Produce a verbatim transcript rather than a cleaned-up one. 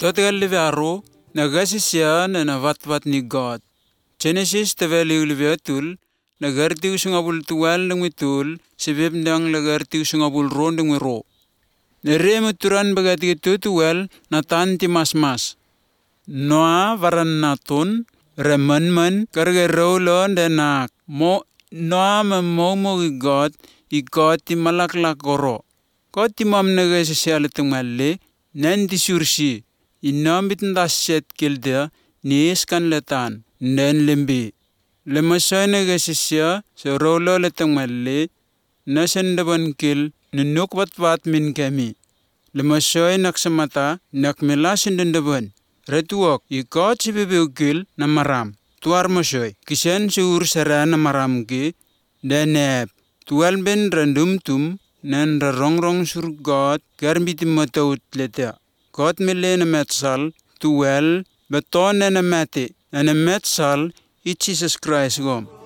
Total liviaro nagasisya na navatvat ni God. Genesis teveli uliviatul nagartiu sungabul tuwal nangwitul sebab ndang lagartiu sungabul ro nangwiro. Neremuturan bagati itu tuwal natan ti mas-mas. Noa varan naton remanman karga rolo denak mo noa memomo i God i God ti malaklak goro. God ti mam nagasisya letumalle nanti sursi. Inam bitindas set kilda niis kan letan nen lembi. Lemasoy nagasisya sa rolo letang malle nasendaban kil nunuk watwat min kami. Lemasoy naksamata nakmelasin dendaban. Retuok ikot si bibigil na maram. Tuar masoy kisen sur sara na maram ki denep. Tual ben randumtum nan rarongrong sur God garbitim mataut leta. God mele na metsal tuwel beton na mati na metsal i Jesus Christ gom.